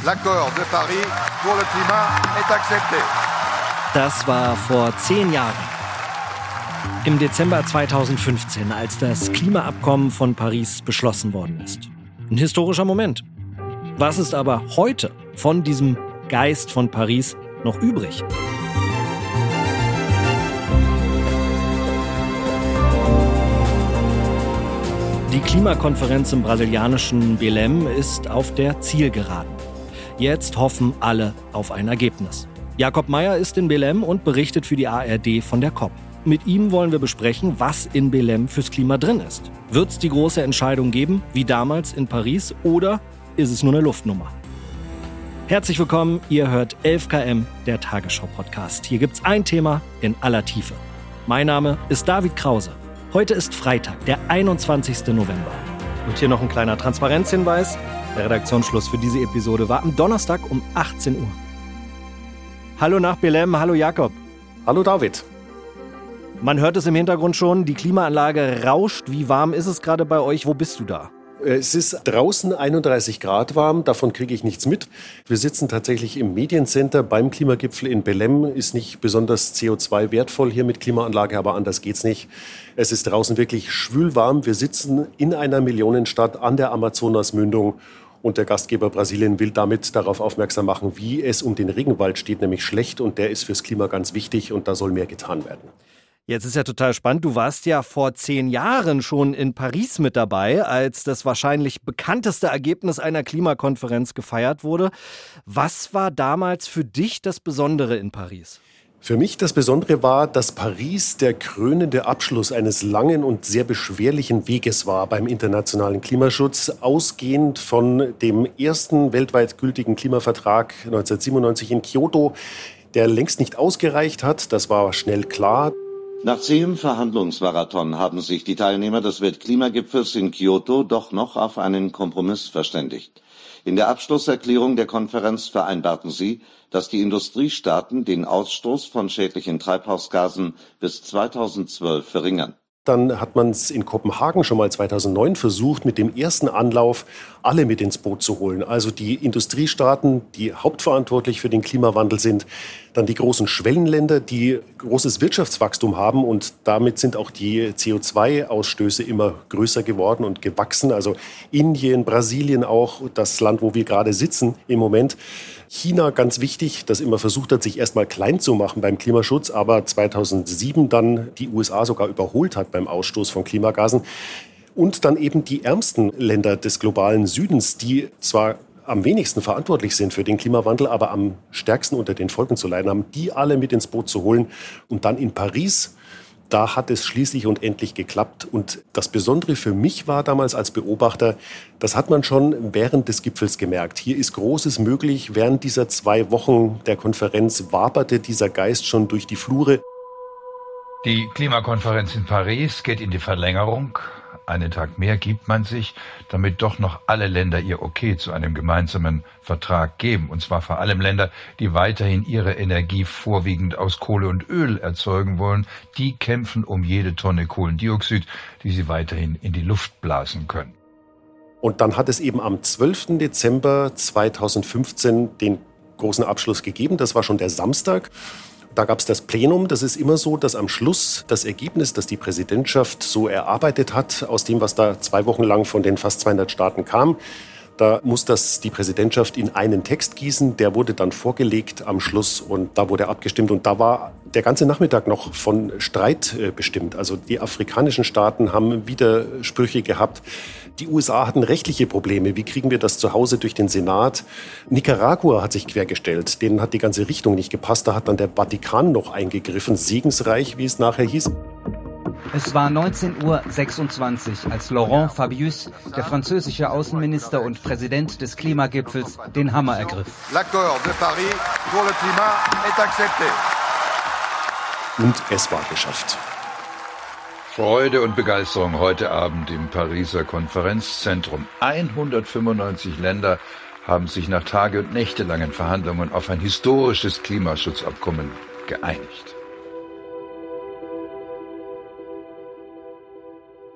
L'accord de Paris pour le climat est accepté. Das war vor 10 Jahren. Im Dezember 2015, als das Klimaabkommen von Paris beschlossen worden ist. Ein historischer Moment. Was ist aber heute von diesem Geist von Paris noch übrig? Die Klimakonferenz im brasilianischen Belém ist auf der Zielgeraden. Jetzt hoffen alle auf ein Ergebnis. Jakob Meyer ist in Belém und berichtet für die ARD von der COP. Mit ihm wollen wir besprechen, was in Belém fürs Klima drin ist. Wird es die große Entscheidung geben, wie damals in Paris, oder ist es nur eine Luftnummer? Herzlich willkommen, ihr hört 11KM, der Tagesschau-Podcast. Hier gibt's ein Thema in aller Tiefe. Mein Name ist David Krause. Heute ist Freitag, der 21. November. Und hier noch ein kleiner Transparenzhinweis. Der Redaktionsschluss für diese Episode war am Donnerstag um 18 Uhr. Hallo nach Belém, hallo Jakob. Hallo David. Man hört es im Hintergrund schon, die Klimaanlage rauscht. Wie warm ist es gerade bei euch? Wo bist du da? Es ist draußen 31 Grad warm, davon kriege ich nichts mit. Wir sitzen tatsächlich im Mediencenter beim Klimagipfel in Belém. Ist nicht besonders CO2 wertvoll hier mit Klimaanlage, aber anders geht's nicht. Es ist draußen wirklich schwül warm. Wir sitzen in einer Millionenstadt an der Amazonasmündung. Und der Gastgeber Brasilien will damit darauf aufmerksam machen, wie es um den Regenwald steht, nämlich schlecht. Und der ist fürs Klima ganz wichtig und da soll mehr getan werden. Jetzt ist ja total spannend. Du warst ja vor 10 Jahren schon in Paris mit dabei, als das wahrscheinlich bekannteste Ergebnis einer Klimakonferenz gefeiert wurde. Was war damals für dich das Besondere in Paris? Für mich das Besondere war, dass Paris der krönende Abschluss eines langen und sehr beschwerlichen Weges war beim internationalen Klimaschutz, ausgehend von dem ersten weltweit gültigen Klimavertrag 1997 in Kyoto, der längst nicht ausgereicht hat. Das war schnell klar. Nach zähem Verhandlungsmarathon haben sich die Teilnehmer des Weltklimagipfels in Kyoto doch noch auf einen Kompromiss verständigt. In der Abschlusserklärung der Konferenz vereinbarten sie, dass die Industriestaaten den Ausstoß von schädlichen Treibhausgasen bis 2012 verringern. Dann hat man es in Kopenhagen schon mal 2009 versucht, mit dem ersten Anlauf alle mit ins Boot zu holen. Also die Industriestaaten, die hauptverantwortlich für den Klimawandel sind, dann die großen Schwellenländer, die großes Wirtschaftswachstum haben und damit sind auch die CO2-Ausstöße immer größer geworden und gewachsen. Also Indien, Brasilien auch, das Land, wo wir gerade sitzen im Moment. China, ganz wichtig, das immer versucht hat, sich erstmal klein zu machen beim Klimaschutz, aber 2007 dann die USA sogar überholt hat beim Ausstoß von Klimagasen. Und dann eben die ärmsten Länder des globalen Südens, die zwar am wenigsten verantwortlich sind für den Klimawandel, aber am stärksten unter den Folgen zu leiden haben, die alle mit ins Boot zu holen. Und dann in Paris, da hat es schließlich und endlich geklappt. Und das Besondere für mich war damals als Beobachter, das hat man schon während des Gipfels gemerkt. Hier ist Großes möglich. Während dieser 2 Wochen der Konferenz waberte dieser Geist schon durch die Flure. Die Klimakonferenz in Paris geht in die Verlängerung. Einen Tag mehr gibt man sich, damit doch noch alle Länder ihr Okay zu einem gemeinsamen Vertrag geben. Und zwar vor allem Länder, die weiterhin ihre Energie vorwiegend aus Kohle und Öl erzeugen wollen. Die kämpfen um jede Tonne Kohlendioxid, die sie weiterhin in die Luft blasen können. Und dann hat es eben am 12. Dezember 2015 den großen Abschluss gegeben. Das war schon der Samstag. Da gab es das Plenum. Das ist immer so, dass am Schluss das Ergebnis, das die Präsidentschaft so erarbeitet hat, aus dem, was da 2 Wochen lang von den fast 200 Staaten kam, da muss das die Präsidentschaft in einen Text gießen. Der wurde dann vorgelegt am Schluss und da wurde abgestimmt. Und da war der ganze Nachmittag noch von Streit bestimmt. Also die afrikanischen Staaten haben Widersprüche gehabt. Die USA hatten rechtliche Probleme. Wie kriegen wir das zu Hause durch den Senat? Nicaragua hat sich quergestellt. Denen hat die ganze Richtung nicht gepasst. Da hat dann der Vatikan noch eingegriffen. Segensreich, wie es nachher hieß. Es war 19:26 Uhr, als Laurent Fabius, der französische Außenminister und Präsident des Klimagipfels, den Hammer ergriff. L'accord de Paris pour le climat est accepté. Und es war geschafft. Freude und Begeisterung heute Abend im Pariser Konferenzzentrum. 195 Länder haben sich nach tage- und nächtelangen Verhandlungen auf ein historisches Klimaschutzabkommen geeinigt.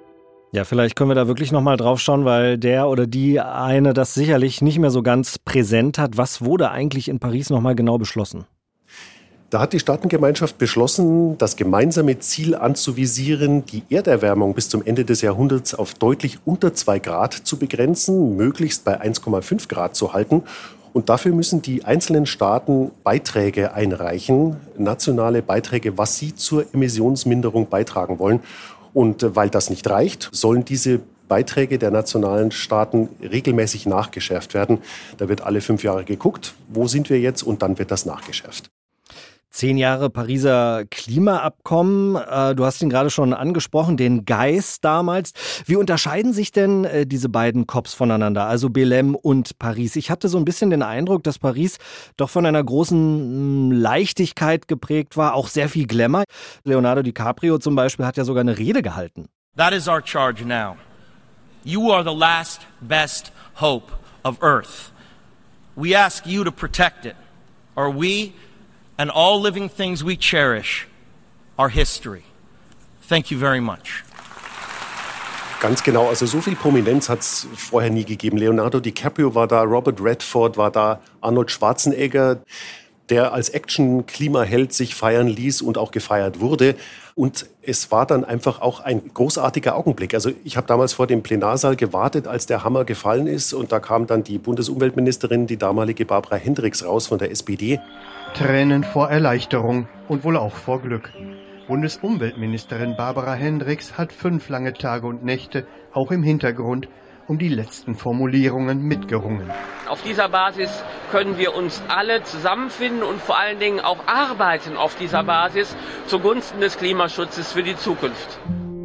Ja, vielleicht können wir da wirklich nochmal drauf schauen, weil der oder die eine das sicherlich nicht mehr so ganz präsent hat. Was wurde eigentlich in Paris nochmal genau beschlossen? Da hat die Staatengemeinschaft beschlossen, das gemeinsame Ziel anzuvisieren, die Erderwärmung bis zum Ende des Jahrhunderts auf deutlich unter 2 Grad zu begrenzen, möglichst bei 1,5 Grad zu halten. Und dafür müssen die einzelnen Staaten Beiträge einreichen, nationale Beiträge, was sie zur Emissionsminderung beitragen wollen. Und weil das nicht reicht, sollen diese Beiträge der nationalen Staaten regelmäßig nachgeschärft werden. Da wird alle 5 Jahre geguckt, wo sind wir jetzt, und dann wird das nachgeschärft. 10 Jahre Pariser Klimaabkommen. Du hast ihn gerade schon angesprochen, den Geist damals. Wie unterscheiden sich denn diese beiden COPs voneinander, also Belém und Paris? Ich hatte so ein bisschen den Eindruck, dass Paris doch von einer großen Leichtigkeit geprägt war, auch sehr viel Glamour. Leonardo DiCaprio zum Beispiel hat ja sogar eine Rede gehalten. That is our charge now. You are the last best hope of Earth. We ask you to protect it, or we and all living things we cherish our history. Thank you very much. Ganz genau, also so viel Prominenz hat es vorher nie gegeben. Leonardo DiCaprio war da, Robert Redford war da, Arnold Schwarzenegger, der als Action-Klimaheld sich feiern ließ und auch gefeiert wurde. Und es war dann einfach auch ein großartiger Augenblick. Also ich habe damals vor dem Plenarsaal gewartet, als der Hammer gefallen ist. Und da kam dann die Bundesumweltministerin, die damalige Barbara Hendricks, raus von der SPD. Tränen vor Erleichterung und wohl auch vor Glück. Bundesumweltministerin Barbara Hendricks hat 5 lange Tage und Nächte, auch im Hintergrund, um die letzten Formulierungen mitgerungen. Auf dieser Basis können wir uns alle zusammenfinden und vor allen Dingen auch arbeiten auf dieser Basis zugunsten des Klimaschutzes für die Zukunft.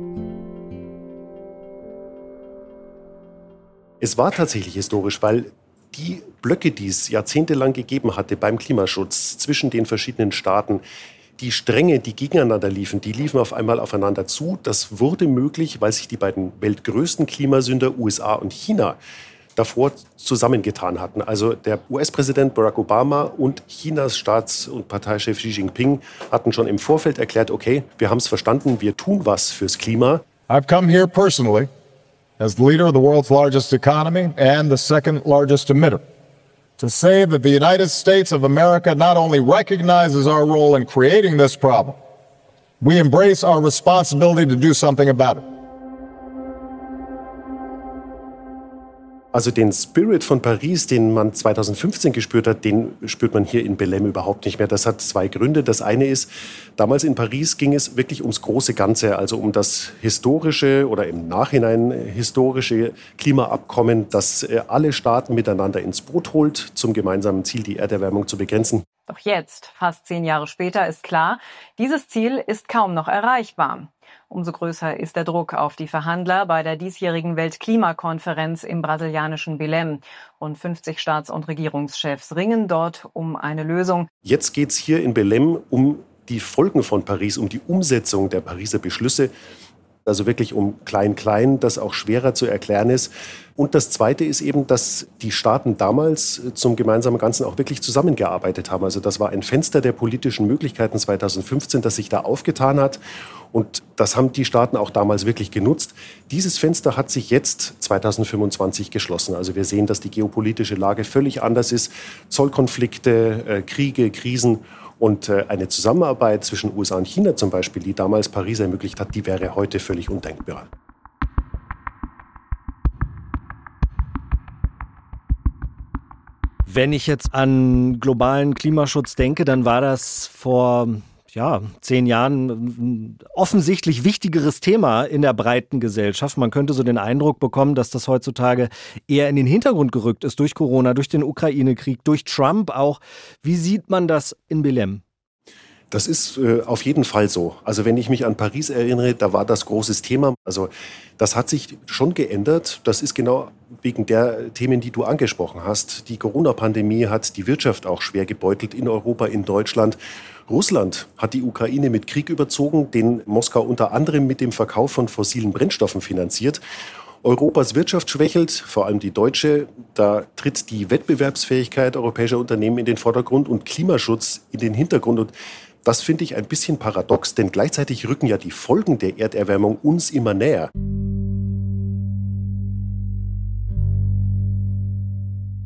Es war tatsächlich historisch, weil die Blöcke, die es jahrzehntelang gegeben hatte beim Klimaschutz zwischen den verschiedenen Staaten, die Stränge, die gegeneinander liefen, die liefen auf einmal aufeinander zu. Das wurde möglich, weil sich die beiden weltgrößten Klimasünder, USA und China, davor zusammengetan hatten. Also der US-Präsident Barack Obama und Chinas Staats- und Parteichef Xi Jinping hatten schon im Vorfeld erklärt, okay, wir haben es verstanden, wir tun was fürs Klima. I've come here personally as the leader of the world's largest economy and the second largest emitter, to say that the United States of America not only recognizes our role in creating this problem, we embrace our responsibility to do something about it. Also den Spirit von Paris, den man 2015 gespürt hat, den spürt man hier in Belém überhaupt nicht mehr. Das hat 2 Gründe. Das eine ist, damals in Paris ging es wirklich ums große Ganze, also um das historische oder im Nachhinein historische Klimaabkommen, das alle Staaten miteinander ins Boot holt, zum gemeinsamen Ziel, die Erderwärmung zu begrenzen. Doch jetzt, fast 10 Jahre später, ist klar, dieses Ziel ist kaum noch erreichbar. Umso größer ist der Druck auf die Verhandler bei der diesjährigen Weltklimakonferenz im brasilianischen Belém. Rund 50 Staats- und Regierungschefs ringen dort um eine Lösung. Jetzt geht es hier in Belém um die Folgen von Paris, um die Umsetzung der Pariser Beschlüsse. Also wirklich um Klein-Klein, das auch schwerer zu erklären ist. Und das Zweite ist eben, dass die Staaten damals zum gemeinsamen Ganzen auch wirklich zusammengearbeitet haben. Also das war ein Fenster der politischen Möglichkeiten 2015, das sich da aufgetan hat. Und das haben die Staaten auch damals wirklich genutzt. Dieses Fenster hat sich jetzt 2025 geschlossen. Also wir sehen, dass die geopolitische Lage völlig anders ist. Zollkonflikte, Kriege, Krisen. Und eine Zusammenarbeit zwischen USA und China zum Beispiel, die damals Paris ermöglicht hat, die wäre heute völlig undenkbar. Wenn ich jetzt an globalen Klimaschutz denke, dann war das vor 10 Jahren ein offensichtlich wichtigeres Thema in der breiten Gesellschaft. Man könnte so den Eindruck bekommen, dass das heutzutage eher in den Hintergrund gerückt ist durch Corona, durch den Ukraine-Krieg, durch Trump auch. Wie sieht man das in Belém? Das ist auf jeden Fall so. Also wenn ich mich an Paris erinnere, da war das großes Thema. Also das hat sich schon geändert. Das ist genau wegen der Themen, die du angesprochen hast. Die Corona-Pandemie hat die Wirtschaft auch schwer gebeutelt in Europa, in Deutschland. Russland hat die Ukraine mit Krieg überzogen, den Moskau unter anderem mit dem Verkauf von fossilen Brennstoffen finanziert. Europas Wirtschaft schwächelt, vor allem die deutsche. Da tritt die Wettbewerbsfähigkeit europäischer Unternehmen in den Vordergrund und Klimaschutz in den Hintergrund. Und das finde ich ein bisschen paradox, denn gleichzeitig rücken ja die Folgen der Erderwärmung uns immer näher.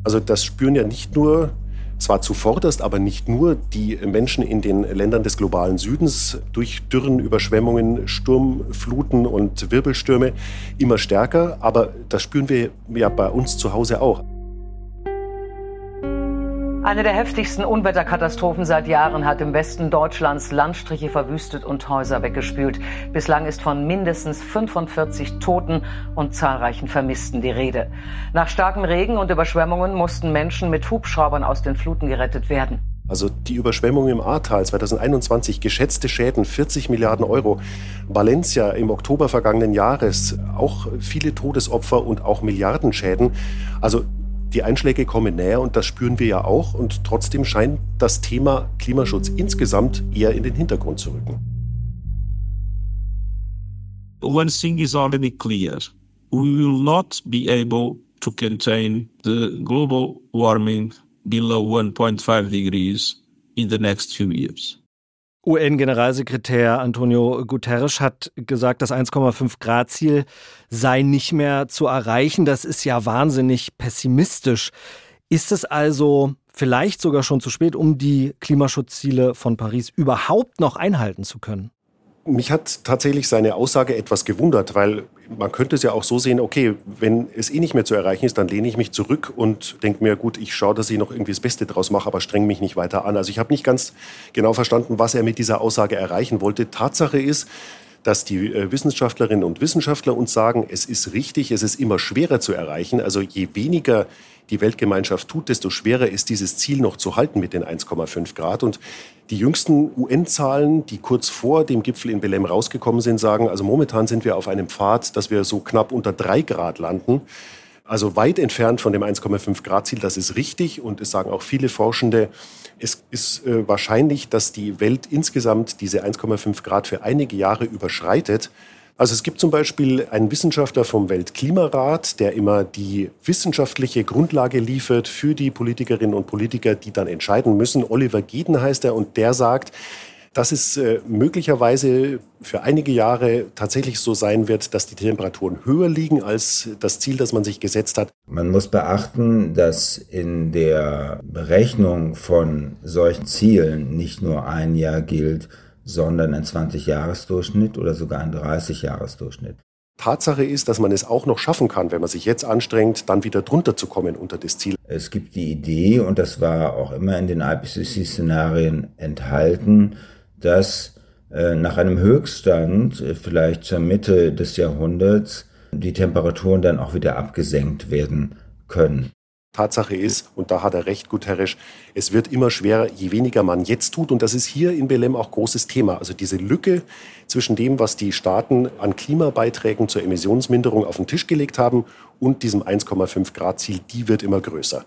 Also das spüren ja nicht nur, zwar zuvorderst, aber nicht nur die Menschen in den Ländern des globalen Südens durch Dürren, Überschwemmungen, Sturmfluten und Wirbelstürme immer stärker, aber das spüren wir ja bei uns zu Hause auch. Eine der heftigsten Unwetterkatastrophen seit Jahren hat im Westen Deutschlands Landstriche verwüstet und Häuser weggespült. Bislang ist von mindestens 45 Toten und zahlreichen Vermissten die Rede. Nach starkem Regen und Überschwemmungen mussten Menschen mit Hubschraubern aus den Fluten gerettet werden. Also die Überschwemmung im Ahrtal 2021, geschätzte Schäden 40 Milliarden Euro. Valencia im Oktober vergangenen Jahres, auch viele Todesopfer und auch Milliardenschäden. Also die Einschläge kommen näher und das spüren wir ja auch. Und trotzdem scheint das Thema Klimaschutz insgesamt eher in den Hintergrund zu rücken. One thing is already clear. We will not be able to contain the global warming below 1.5 degrees in the next few years. UN-Generalsekretär Antonio Guterres hat gesagt, das 1,5-Grad-Ziel sei nicht mehr zu erreichen. Das ist ja wahnsinnig pessimistisch. Ist es also vielleicht sogar schon zu spät, um die Klimaschutzziele von Paris überhaupt noch einhalten zu können? Mich hat tatsächlich seine Aussage etwas gewundert, weil man könnte es ja auch so sehen, okay, wenn es nicht mehr zu erreichen ist, dann lehne ich mich zurück und denke mir, gut, ich schaue, dass ich noch irgendwie das Beste draus mache, aber streng mich nicht weiter an. Also ich habe nicht ganz genau verstanden, was er mit dieser Aussage erreichen wollte. Tatsache ist, dass die Wissenschaftlerinnen und Wissenschaftler uns sagen, es ist richtig, es ist immer schwerer zu erreichen. Also je weniger die Weltgemeinschaft tut, desto schwerer ist dieses Ziel noch zu halten mit den 1,5 Grad. Und die jüngsten UN-Zahlen, die kurz vor dem Gipfel in Belém rausgekommen sind, sagen, also momentan sind wir auf einem Pfad, dass wir so knapp unter 3 Grad landen. Also weit entfernt von dem 1,5 Grad Ziel, das ist richtig. Und es sagen auch viele Forschende, es ist wahrscheinlich, dass die Welt insgesamt diese 1,5 Grad für einige Jahre überschreitet. Also es gibt zum Beispiel einen Wissenschaftler vom Weltklimarat, der immer die wissenschaftliche Grundlage liefert für die Politikerinnen und Politiker, die dann entscheiden müssen. Oliver Gieden heißt er und der sagt, dass es möglicherweise für einige Jahre tatsächlich so sein wird, dass die Temperaturen höher liegen als das Ziel, das man sich gesetzt hat. Man muss beachten, dass in der Berechnung von solchen Zielen nicht nur ein Jahr gilt, sondern ein 20-Jahres-Durchschnitt oder sogar ein 30-Jahres-Durchschnitt. Tatsache ist, dass man es auch noch schaffen kann, wenn man sich jetzt anstrengt, dann wieder drunter zu kommen unter das Ziel. Es gibt die Idee, und das war auch immer in den IPCC-Szenarien enthalten, dass nach einem Höchststand, vielleicht zur Mitte des Jahrhunderts, die Temperaturen dann auch wieder abgesenkt werden können. Tatsache ist, und da hat er recht, Guterres, es wird immer schwerer, je weniger man jetzt tut. Und das ist hier in Belém auch großes Thema. Also diese Lücke zwischen dem, was die Staaten an Klimabeiträgen zur Emissionsminderung auf den Tisch gelegt haben und diesem 1,5 Grad Ziel, die wird immer größer.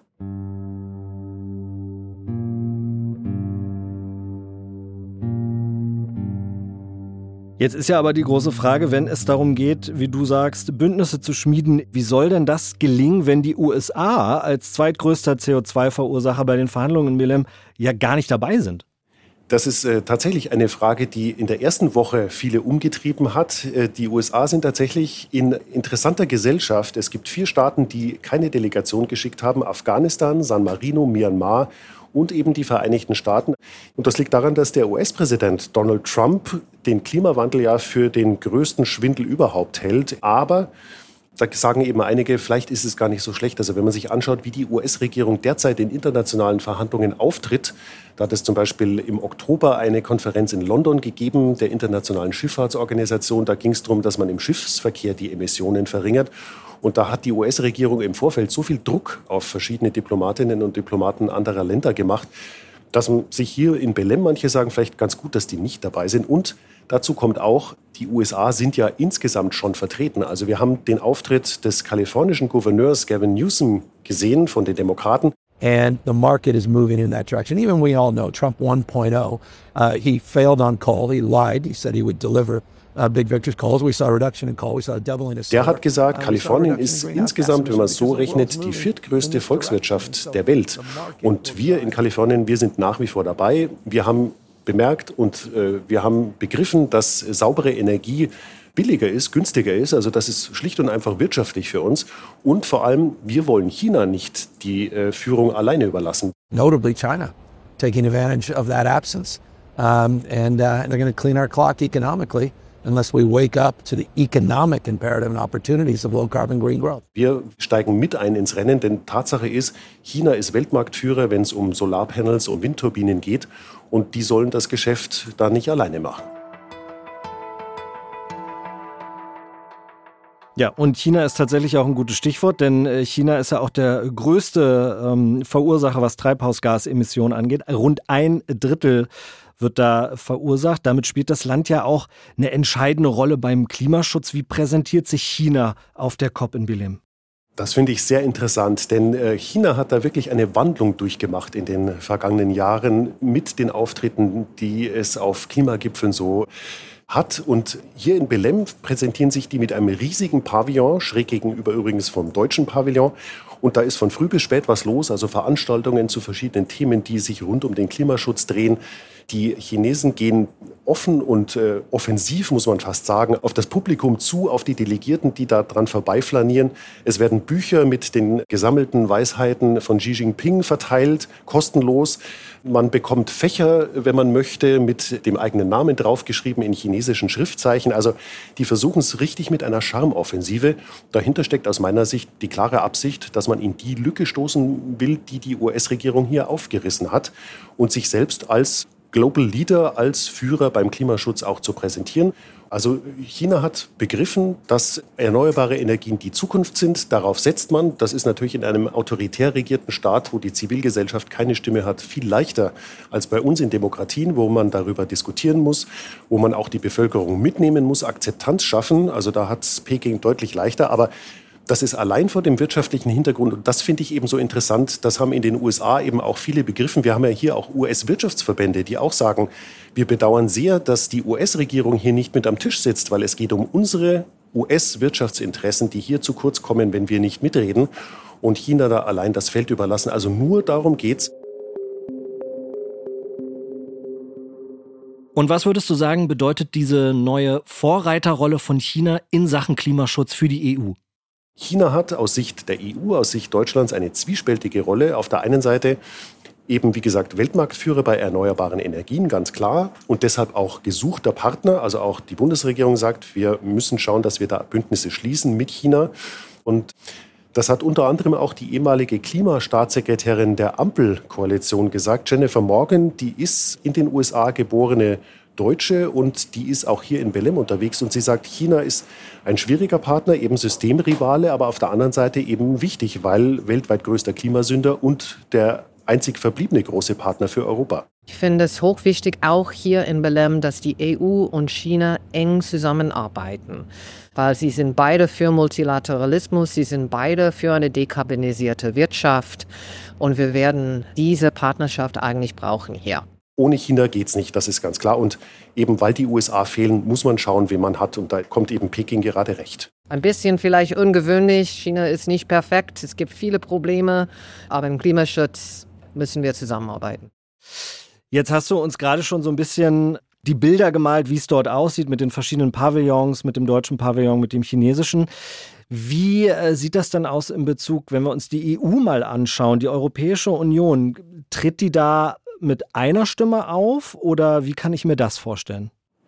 Jetzt ist ja aber die große Frage, wenn es darum geht, wie du sagst, Bündnisse zu schmieden, wie soll denn das gelingen, wenn die USA als zweitgrößter CO2-Verursacher bei den Verhandlungen in Belém ja gar nicht dabei sind? Das ist tatsächlich eine Frage, die in der ersten Woche viele umgetrieben hat. Die USA sind tatsächlich in interessanter Gesellschaft. Es gibt 4 Staaten, die keine Delegation geschickt haben. Afghanistan, San Marino, Myanmar und eben die Vereinigten Staaten. Und das liegt daran, dass der US-Präsident Donald Trump den Klimawandel ja für den größten Schwindel überhaupt hält. Aber da sagen eben einige, vielleicht ist es gar nicht so schlecht. Also wenn man sich anschaut, wie die US-Regierung derzeit in internationalen Verhandlungen auftritt, da hat es zum Beispiel im Oktober eine Konferenz in London gegeben, der Internationalen Schifffahrtsorganisation. Da ging es darum, dass man im Schiffsverkehr die Emissionen verringert. Und da hat die US-Regierung im Vorfeld so viel Druck auf verschiedene Diplomatinnen und Diplomaten anderer Länder gemacht, dass man sich hier in Belém, manche sagen vielleicht ganz gut, dass die nicht dabei sind. Und dazu kommt auch, die USA sind ja insgesamt schon vertreten. Also wir haben den Auftritt des kalifornischen Gouverneurs Gavin Newsom gesehen von den Demokraten. And the market is moving in that direction. Even we all know Trump 1.0, he failed on coal, he lied, he said he would deliver big victories calls. We saw a reduction in coal. We saw a doubling of solar. Der hat gesagt, Kalifornien ist insgesamt, wenn man es so rechnet, die 4. größte Volkswirtschaft der Welt. Und wir in Kalifornien, wir sind nach wie vor dabei. Wir haben bemerkt und wir haben begriffen, dass saubere Energie billiger ist, günstiger ist. Also das ist schlicht und einfach wirtschaftlich für uns. Und vor allem, wir wollen China nicht die Führung alleine überlassen. Notably China, taking advantage of that absence. And they're going to clean our clock economically unless we wake up to the economic imperative and opportunities of low-carbon green growth. Wir steigen mit ein ins Rennen, denn Tatsache ist, China ist Weltmarktführer, wenn es um Solarpanels und Windturbinen geht. Und die sollen das Geschäft da nicht alleine machen. Ja, und China ist tatsächlich auch ein gutes Stichwort, denn China ist ja auch der größte Verursacher, was Treibhausgasemissionen angeht. Rund 1/3 wird da verursacht. Damit spielt das Land ja auch eine entscheidende Rolle beim Klimaschutz. Wie präsentiert sich China auf der COP in Belém? Das finde ich sehr interessant, denn China hat da wirklich eine Wandlung durchgemacht in den vergangenen Jahren mit den Auftritten, die es auf Klimagipfeln so hat. Und hier in Belém präsentieren sich die mit einem riesigen Pavillon, schräg gegenüber übrigens vom deutschen Pavillon. Und da ist von früh bis spät was los, also Veranstaltungen zu verschiedenen Themen, die sich rund um den Klimaschutz drehen. Die Chinesen gehen offen und offensiv, muss man fast sagen, auf das Publikum zu, auf die Delegierten, die da dran vorbeiflanieren. Es werden Bücher mit den gesammelten Weisheiten von Xi Jinping verteilt, kostenlos. Man bekommt Fächer, wenn man möchte, mit dem eigenen Namen draufgeschrieben in chinesischen Schriftzeichen. Also die versuchen es richtig mit einer Charmoffensive. Dahinter steckt aus meiner Sicht die klare Absicht, dass man in die Lücke stoßen will, die die US-Regierung hier aufgerissen hat und sich selbst als Global Leader, als Führer beim Klimaschutz auch zu präsentieren. Also China hat begriffen, dass erneuerbare Energien die Zukunft sind. Darauf setzt man. Das ist natürlich in einem autoritär regierten Staat, wo die Zivilgesellschaft keine Stimme hat, viel leichter als bei uns in Demokratien, wo man darüber diskutieren muss, wo man auch die Bevölkerung mitnehmen muss, Akzeptanz schaffen. Also da hat es Peking deutlich leichter. Aber das ist allein vor dem wirtschaftlichen Hintergrund, und das finde ich eben so interessant, das haben in den USA eben auch viele begriffen. Wir haben ja hier auch US-Wirtschaftsverbände, die auch sagen, wir bedauern sehr, dass die US-Regierung hier nicht mit am Tisch sitzt, weil es geht um unsere US-Wirtschaftsinteressen, die hier zu kurz kommen, wenn wir nicht mitreden und China da allein das Feld überlassen. Also nur darum geht's. Und was würdest du sagen, bedeutet diese neue Vorreiterrolle von China in Sachen Klimaschutz für die EU? China hat aus Sicht der EU, aus Sicht Deutschlands eine zwiespältige Rolle. Auf der einen Seite eben, wie gesagt, Weltmarktführer bei erneuerbaren Energien, ganz klar. Und deshalb auch gesuchter Partner. Also auch die Bundesregierung sagt, wir müssen schauen, dass wir da Bündnisse schließen mit China. Und das hat unter anderem auch die ehemalige Klimastaatssekretärin der Ampelkoalition gesagt. Jennifer Morgan, die ist in den USA geborene Deutsche und die ist auch hier in Belém unterwegs und sie sagt, China ist ein schwieriger Partner, eben Systemrivale, aber auf der anderen Seite eben wichtig, weil weltweit größter Klimasünder und der einzig verbliebene große Partner für Europa. Ich finde es hochwichtig, auch hier in Belém, dass die EU und China eng zusammenarbeiten, weil sie sind beide für Multilateralismus, sie sind beide für eine dekarbonisierte Wirtschaft und wir werden diese Partnerschaft eigentlich brauchen hier. Ohne China geht's nicht, das ist ganz klar. Und eben weil die USA fehlen, muss man schauen, wen man hat. Und da kommt eben Peking gerade recht. Ein bisschen vielleicht ungewöhnlich. China ist nicht perfekt. Es gibt viele Probleme. Aber im Klimaschutz müssen wir zusammenarbeiten. Jetzt hast du uns gerade schon so ein bisschen die Bilder gemalt, wie es dort aussieht mit den verschiedenen Pavillons, mit dem deutschen Pavillon, mit dem chinesischen. Wie sieht das dann aus in Bezug, wenn wir uns die EU mal anschauen, die Europäische Union? Tritt die da mit einer Stimme auf oder wie kann ich mir das vorstellen?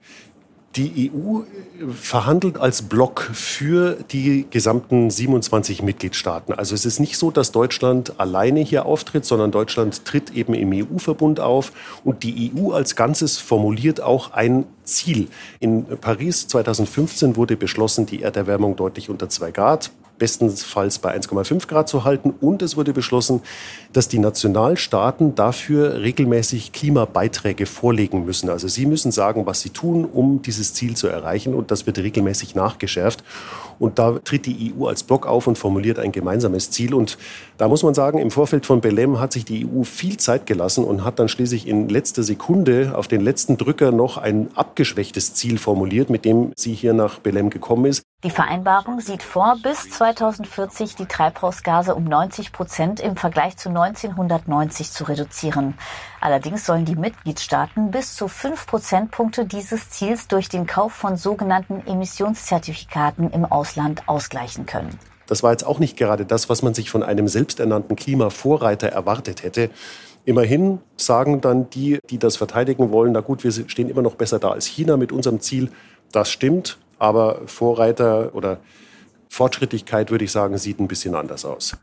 Die EU verhandelt als Block für die gesamten 27 Mitgliedstaaten. Also es ist nicht so, dass Deutschland alleine hier auftritt, sondern Deutschland tritt eben im EU-Verbund auf und die EU als Ganzes formuliert auch ein Ziel. In Paris 2015 wurde beschlossen, die Erderwärmung deutlich unter 2 Grad, bestenfalls bei 1,5 Grad zu halten. Und es wurde beschlossen, dass die Nationalstaaten dafür regelmäßig Klimabeiträge vorlegen müssen. Also sie müssen sagen, was sie tun, um dieses Ziel zu erreichen. Und das wird regelmäßig nachgeschärft. Und da tritt die EU als Block auf und formuliert ein gemeinsames Ziel. Und Da muss man sagen, im Vorfeld von Belém hat sich die EU viel Zeit gelassen und hat dann schließlich in letzter Sekunde auf den letzten Drücker noch ein abgeschwächtes Ziel formuliert, mit dem sie hier nach Belém gekommen ist. Die Vereinbarung sieht vor, bis 2040 die Treibhausgase um 90% im Vergleich zu 1990 zu reduzieren. Allerdings sollen die Mitgliedstaaten bis zu 5 Prozentpunkte dieses Ziels durch den Kauf von sogenannten Emissionszertifikaten im Ausland ausgleichen können. Das war jetzt auch nicht gerade das, was man sich von einem selbsternannten Klimavorreiter erwartet hätte. Immerhin sagen dann die das verteidigen wollen, na gut, wir stehen immer noch besser da als China mit unserem Ziel. Das stimmt, aber Vorreiter oder Fortschrittlichkeit, würde ich sagen, sieht ein bisschen anders aus.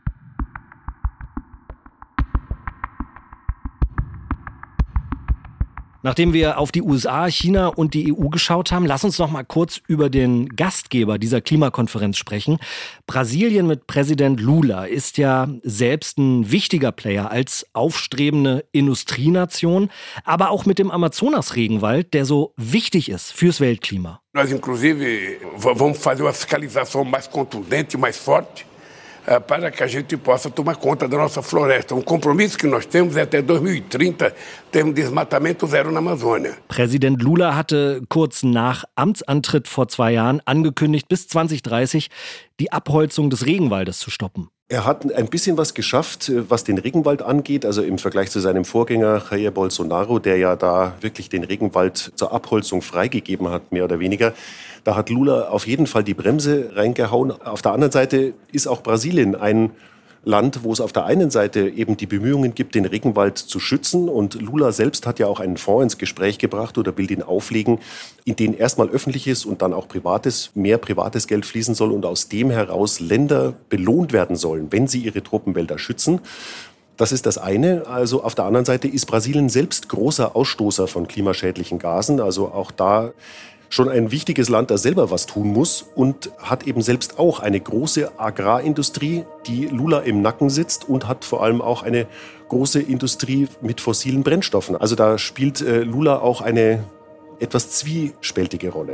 Nachdem wir auf die USA, China und die EU geschaut haben, lass uns noch mal kurz über den Gastgeber dieser Klimakonferenz sprechen. Brasilien mit Präsident Lula ist ja selbst ein wichtiger Player als aufstrebende Industrienation, aber auch mit dem Amazonas-Regenwald, der so wichtig ist fürs Weltklima. Nós, inclusive, vamos fazer uma fiscalização mais contundente, mais forte, para que a gente possa tomar conta da nossa floresta. Compromisso que nós temos é até 2030 termos Desmatamento zero na Amazônia. Präsident Lula hatte kurz nach Amtsantritt vor 2 Jahren angekündigt, bis 2030 die Abholzung des Regenwaldes zu stoppen. Er hat ein bisschen was geschafft, was den Regenwald angeht, also im Vergleich zu seinem Vorgänger Jair Bolsonaro, der ja da wirklich den Regenwald zur Abholzung freigegeben hat, mehr oder weniger. Da hat Lula auf jeden Fall die Bremse reingehauen. Auf der anderen Seite ist auch Brasilien ein Land, wo es auf der einen Seite eben die Bemühungen gibt, den Regenwald zu schützen. Und Lula selbst hat ja auch einen Fonds ins Gespräch gebracht oder will den auflegen, in den erstmal öffentliches und dann auch mehr privates Geld fließen soll und aus dem heraus Länder belohnt werden sollen, wenn sie ihre Tropenwälder schützen. Das ist das eine. Also auf der anderen Seite ist Brasilien selbst großer Ausstoßer von klimaschädlichen Gasen. Also auch da schon ein wichtiges Land, das selber was tun muss und hat eben selbst auch eine große Agrarindustrie, die Lula im Nacken sitzt und hat vor allem auch eine große Industrie mit fossilen Brennstoffen. Also da spielt Lula auch eine etwas zwiespältige Rolle.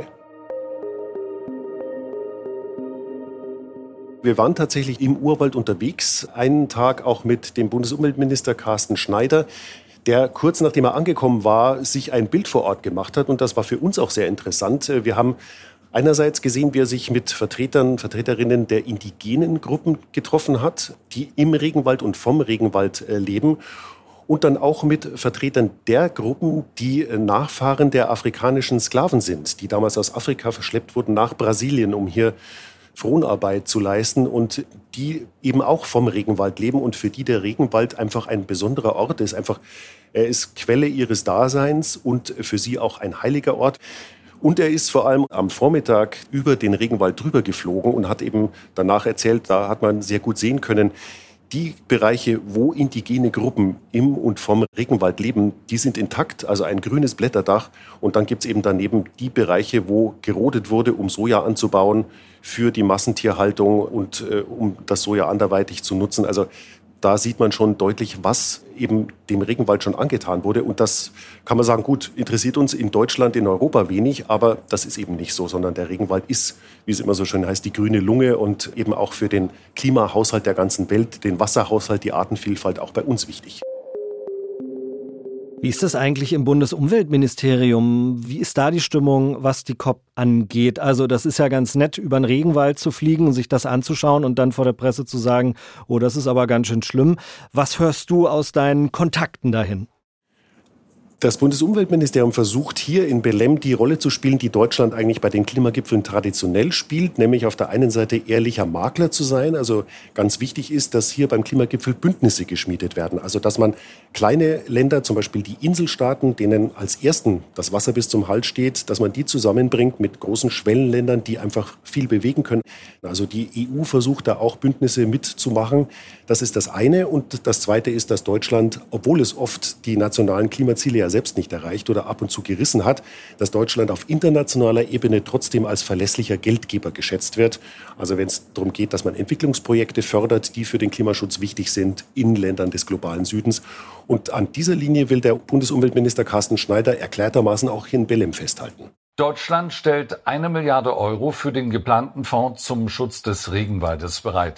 Wir waren tatsächlich im Urwald unterwegs, einen Tag auch mit dem Bundesumweltminister Carsten Schneider, der kurz nachdem er angekommen war, sich ein Bild vor Ort gemacht hat. Und das war für uns auch sehr interessant. Wir haben einerseits gesehen, wie er sich mit Vertreterinnen der indigenen Gruppen getroffen hat, die im Regenwald und vom Regenwald leben. Und dann auch mit Vertretern der Gruppen, die Nachfahren der afrikanischen Sklaven sind, die damals aus Afrika verschleppt wurden nach Brasilien, um hier Fronarbeit zu leisten und die eben auch vom Regenwald leben und für die der Regenwald einfach ein besonderer Ort ist. Er ist Quelle ihres Daseins und für sie auch ein heiliger Ort. Und er ist vor allem am Vormittag über den Regenwald drüber geflogen und hat eben danach erzählt, da hat man sehr gut sehen können, die Bereiche, wo indigene Gruppen im und vom Regenwald leben, die sind intakt, also ein grünes Blätterdach. Und dann gibt es eben daneben die Bereiche, wo gerodet wurde, um Soja anzubauen für die Massentierhaltung und um das Soja anderweitig zu nutzen. Also da sieht man schon deutlich, was eben dem Regenwald schon angetan wurde. Und das kann man sagen, gut, interessiert uns in Deutschland, in Europa wenig, aber das ist eben nicht so, sondern der Regenwald ist, wie es immer so schön heißt, die grüne Lunge und eben auch für den Klimahaushalt der ganzen Welt, den Wasserhaushalt, die Artenvielfalt auch bei uns wichtig. Wie ist das eigentlich im Bundesumweltministerium? Wie ist da die Stimmung, was die COP angeht? Also das ist ja ganz nett, über den Regenwald zu fliegen und sich das anzuschauen und dann vor der Presse zu sagen, oh, das ist aber ganz schön schlimm. Was hörst du aus deinen Kontakten dahin? Das Bundesumweltministerium versucht hier in Belém die Rolle zu spielen, die Deutschland eigentlich bei den Klimagipfeln traditionell spielt, nämlich auf der einen Seite ehrlicher Makler zu sein. Also ganz wichtig ist, dass hier beim Klimagipfel Bündnisse geschmiedet werden. Also dass man kleine Länder, zum Beispiel die Inselstaaten, denen als ersten das Wasser bis zum Hals steht, dass man die zusammenbringt mit großen Schwellenländern, die einfach viel bewegen können. Also die EU versucht da auch Bündnisse mitzumachen. Das ist das eine. Und das zweite ist, dass Deutschland, obwohl es oft die nationalen Klimaziele ja selbst nicht erreicht oder ab und zu gerissen hat, dass Deutschland auf internationaler Ebene trotzdem als verlässlicher Geldgeber geschätzt wird. Also wenn es darum geht, dass man Entwicklungsprojekte fördert, die für den Klimaschutz wichtig sind in Ländern des globalen Südens. Und an dieser Linie will der Bundesumweltminister Carsten Schneider erklärtermaßen auch hier in Belém festhalten. Deutschland stellt 1 Milliarde Euro für den geplanten Fonds zum Schutz des Regenwaldes bereit.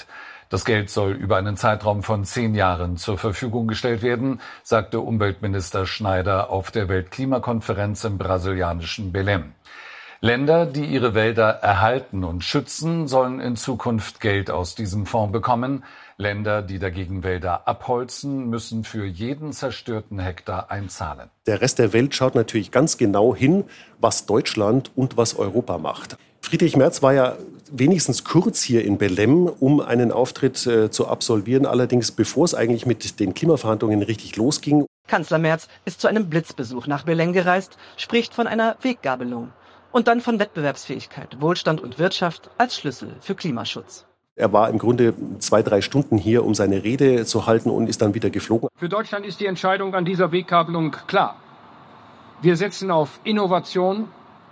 Das Geld soll über einen Zeitraum von 10 Jahren zur Verfügung gestellt werden, sagte Umweltminister Schneider auf der Weltklimakonferenz im brasilianischen Belém. Länder, die ihre Wälder erhalten und schützen, sollen in Zukunft Geld aus diesem Fonds bekommen. Länder, die dagegen Wälder abholzen, müssen für jeden zerstörten Hektar einzahlen. Der Rest der Welt schaut natürlich ganz genau hin, was Deutschland und was Europa macht. Friedrich Merz war ja wenigstens kurz hier in Belém, um einen Auftritt zu absolvieren, allerdings bevor es eigentlich mit den Klimaverhandlungen richtig losging. Kanzler Merz ist zu einem Blitzbesuch nach Belém gereist, spricht von einer Weggabelung und dann von Wettbewerbsfähigkeit, Wohlstand und Wirtschaft als Schlüssel für Klimaschutz. Er war im Grunde 2-3 Stunden hier, um seine Rede zu halten und ist dann wieder geflogen. Für Deutschland ist die Entscheidung an dieser Weggabelung klar. Wir setzen auf Innovation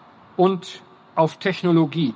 und auf Technologie,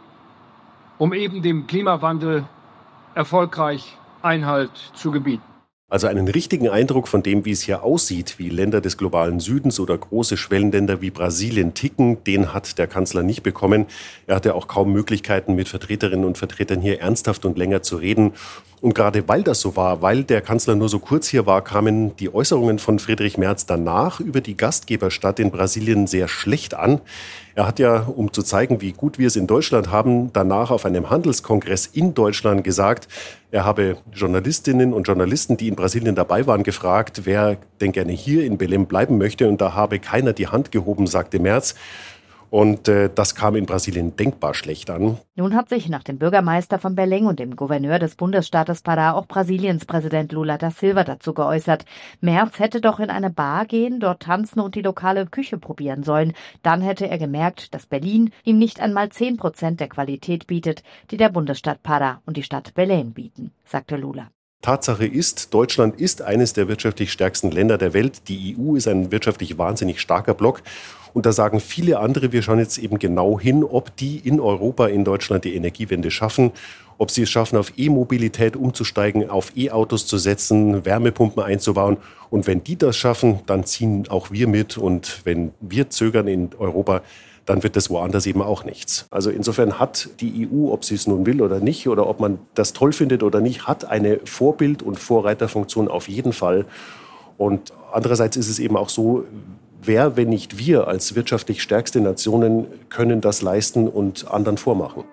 um eben dem Klimawandel erfolgreich Einhalt zu gebieten. Also einen richtigen Eindruck von dem, wie es hier aussieht, wie Länder des globalen Südens oder große Schwellenländer wie Brasilien ticken, den hat der Kanzler nicht bekommen. Er hatte auch kaum Möglichkeiten, mit Vertreterinnen und Vertretern hier ernsthaft und länger zu reden. Und gerade weil das so war, weil der Kanzler nur so kurz hier war, kamen die Äußerungen von Friedrich Merz danach über die Gastgeberstadt in Brasilien sehr schlecht an. Er hat ja, um zu zeigen, wie gut wir es in Deutschland haben, danach auf einem Handelskongress in Deutschland gesagt, er habe Journalistinnen und Journalisten, die in Brasilien dabei waren, gefragt, wer denn gerne hier in Belém bleiben möchte. Und da habe keiner die Hand gehoben, sagte Merz. Und das kam in Brasilien denkbar schlecht an. Nun hat sich nach dem Bürgermeister von Belém und dem Gouverneur des Bundesstaates Pará auch Brasiliens Präsident Lula da Silva dazu geäußert. Merz hätte doch in eine Bar gehen, dort tanzen und die lokale Küche probieren sollen. Dann hätte er gemerkt, dass Berlin ihm nicht einmal 10% der Qualität bietet, die der Bundesstaat Pará und die Stadt Belém bieten, sagte Lula. Tatsache ist, Deutschland ist eines der wirtschaftlich stärksten Länder der Welt. Die EU ist ein wirtschaftlich wahnsinnig starker Block. Und da sagen viele andere, wir schauen jetzt eben genau hin, ob die in Europa, in Deutschland die Energiewende schaffen, ob sie es schaffen, auf E-Mobilität umzusteigen, auf E-Autos zu setzen, Wärmepumpen einzubauen. Und wenn die das schaffen, dann ziehen auch wir mit. Und wenn wir zögern in Europa, dann wird das woanders eben auch nichts. Also insofern hat die EU, ob sie es nun will oder nicht, oder ob man das toll findet oder nicht, hat eine Vorbild- und Vorreiterfunktion auf jeden Fall. Und andererseits ist es eben auch so, wer, wenn nicht wir als wirtschaftlich stärkste Nationen, können das leisten und anderen vormachen.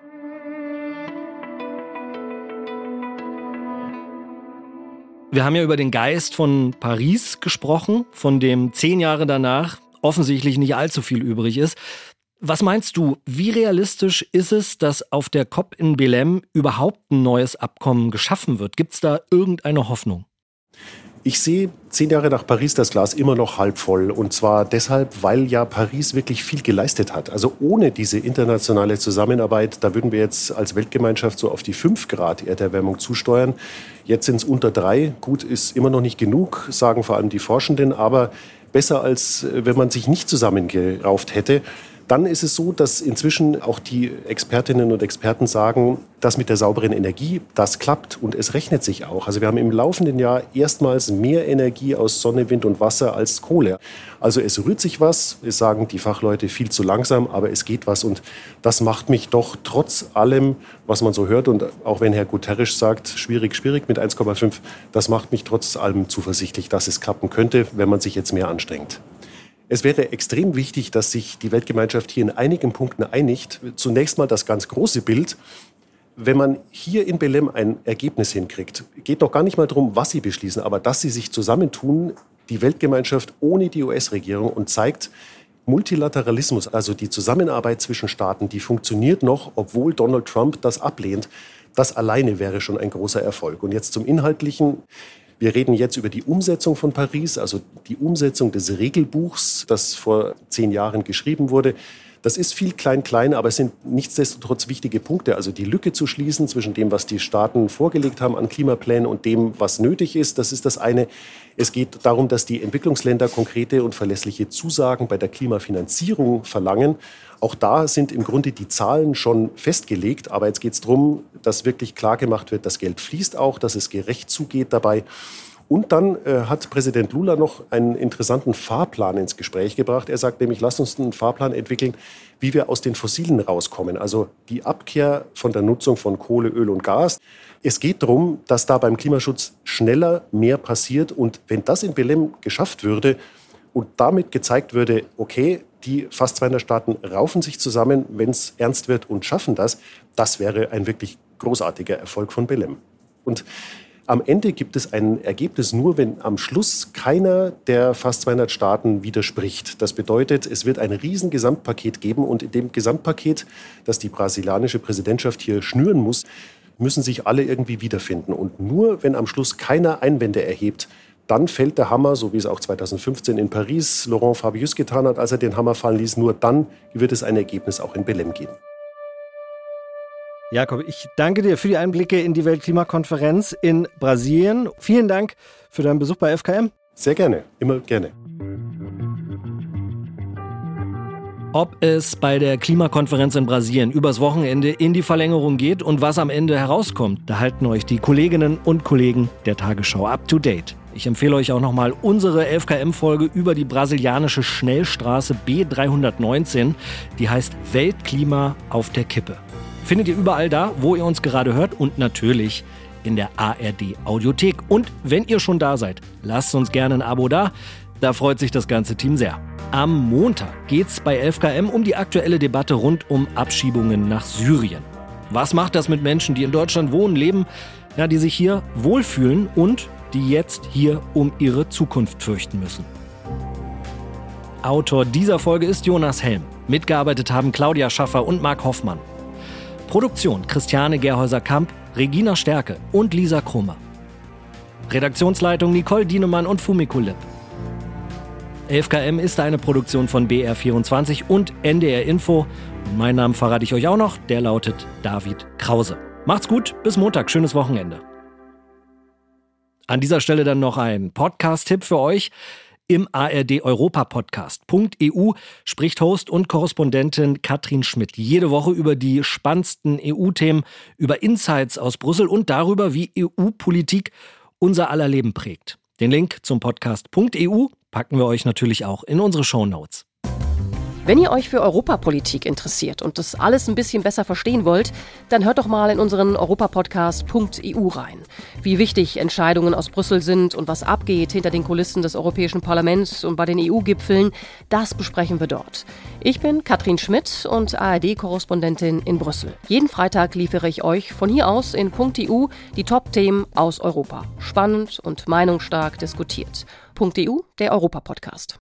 Wir haben ja über den Geist von Paris gesprochen, von dem 10 Jahre danach offensichtlich nicht allzu viel übrig ist. Was meinst du, wie realistisch ist es, dass auf der COP in Belém überhaupt ein neues Abkommen geschaffen wird? Gibt es da irgendeine Hoffnung? Ich sehe 10 Jahre nach Paris das Glas immer noch halb voll. Und zwar deshalb, weil ja Paris wirklich viel geleistet hat. Also ohne diese internationale Zusammenarbeit, da würden wir jetzt als Weltgemeinschaft so auf die 5 Grad Erderwärmung zusteuern. Jetzt sind es unter 3. Gut, ist immer noch nicht genug, sagen vor allem die Forschenden. Aber besser, als wenn man sich nicht zusammengerauft hätte. Dann ist es so, dass inzwischen auch die Expertinnen und Experten sagen, das mit der sauberen Energie, das klappt und es rechnet sich auch. Also wir haben im laufenden Jahr erstmals mehr Energie aus Sonne, Wind und Wasser als Kohle. Also es rührt sich was, es sagen die Fachleute viel zu langsam, aber es geht was. Und das macht mich doch trotz allem, was man so hört, und auch wenn Herr Guterres sagt, schwierig mit 1,5, das macht mich trotz allem zuversichtlich, dass es klappen könnte, wenn man sich jetzt mehr anstrengt. Es wäre extrem wichtig, dass sich die Weltgemeinschaft hier in einigen Punkten einigt. Zunächst mal das ganz große Bild. Wenn man hier in Belém ein Ergebnis hinkriegt, geht doch gar nicht mal darum, was sie beschließen, aber dass sie sich zusammentun, die Weltgemeinschaft ohne die US-Regierung, und zeigt, Multilateralismus, also die Zusammenarbeit zwischen Staaten, die funktioniert noch, obwohl Donald Trump das ablehnt. Das alleine wäre schon ein großer Erfolg. Und jetzt zum Inhaltlichen. Wir reden jetzt über die Umsetzung von Paris, also die Umsetzung des Regelbuchs, das vor 10 Jahren geschrieben wurde. Das ist viel klein, aber es sind nichtsdestotrotz wichtige Punkte. Also die Lücke zu schließen zwischen dem, was die Staaten vorgelegt haben an Klimaplänen und dem, was nötig ist, das ist das eine. Es geht darum, dass die Entwicklungsländer konkrete und verlässliche Zusagen bei der Klimafinanzierung verlangen. Auch da sind im Grunde die Zahlen schon festgelegt. Aber jetzt geht es darum, dass wirklich klar gemacht wird, das Geld fließt auch, dass es gerecht zugeht dabei. Und dann hat Präsident Lula noch einen interessanten Fahrplan ins Gespräch gebracht. Er sagt nämlich, lasst uns einen Fahrplan entwickeln, wie wir aus den Fossilen rauskommen. Also die Abkehr von der Nutzung von Kohle, Öl und Gas. Es geht darum, dass da beim Klimaschutz schneller mehr passiert. Und wenn das in Belém geschafft würde und damit gezeigt würde, okay, die fast 200 Staaten raufen sich zusammen, wenn es ernst wird und schaffen das, das wäre ein wirklich großartiger Erfolg von Belém. Und am Ende gibt es ein Ergebnis nur, wenn am Schluss keiner der fast 200 Staaten widerspricht. Das bedeutet, es wird ein riesen Gesamtpaket geben und in dem Gesamtpaket, das die brasilianische Präsidentschaft hier schnüren muss, müssen sich alle irgendwie wiederfinden. Und nur wenn am Schluss keiner Einwände erhebt, dann fällt der Hammer, so wie es auch 2015 in Paris Laurent Fabius getan hat, als er den Hammer fallen ließ. Nur dann wird es ein Ergebnis auch in Belém geben. Jakob, ich danke dir für die Einblicke in die Weltklimakonferenz in Brasilien. Vielen Dank für deinen Besuch bei FKM. Sehr gerne, immer gerne. Ob es bei der Klimakonferenz in Brasilien übers Wochenende in die Verlängerung geht und was am Ende herauskommt, da halten euch die Kolleginnen und Kollegen der Tagesschau up to date. Ich empfehle euch auch nochmal unsere 11KM-Folge über die brasilianische Schnellstraße B319. Die heißt Weltklima auf der Kippe. Findet ihr überall da, wo ihr uns gerade hört und natürlich in der ARD-Audiothek. Und wenn ihr schon da seid, lasst uns gerne ein Abo da. Da freut sich das ganze Team sehr. Am Montag geht's bei 11KM um die aktuelle Debatte rund um Abschiebungen nach Syrien. Was macht das mit Menschen, die in Deutschland wohnen, leben, die sich hier wohlfühlen und die jetzt hier um ihre Zukunft fürchten müssen? Autor dieser Folge ist Jonas Helm. Mitgearbeitet haben Claudia Schaffer und Marc Hoffmann. Produktion Christiane Gerhäuser-Kamp, Regina Stärke und Lisa Krummer. Redaktionsleitung Nicole Dienemann und Fumiko Lipp. 11KM ist eine Produktion von BR24 und NDR Info. Und meinen Namen verrate ich euch auch noch, der lautet David Krause. Macht's gut, bis Montag, schönes Wochenende. An dieser Stelle dann noch ein Podcast-Tipp für euch. Im ARD-Europa-Podcast.eu spricht Host und Korrespondentin Katrin Schmidt jede Woche über die spannendsten EU-Themen, über Insights aus Brüssel und darüber, wie EU-Politik unser aller Leben prägt. Den Link zum Podcast.eu packen wir euch natürlich auch in unsere Shownotes. Wenn ihr euch für Europapolitik interessiert und das alles ein bisschen besser verstehen wollt, dann hört doch mal in unseren Europapodcast.eu rein. Wie wichtig Entscheidungen aus Brüssel sind und was abgeht hinter den Kulissen des Europäischen Parlaments und bei den EU-Gipfeln, das besprechen wir dort. Ich bin Katrin Schmidt und ARD-Korrespondentin in Brüssel. Jeden Freitag liefere ich euch von hier aus in .eu die Top-Themen aus Europa. Spannend und meinungsstark diskutiert. .eu, der Europapodcast.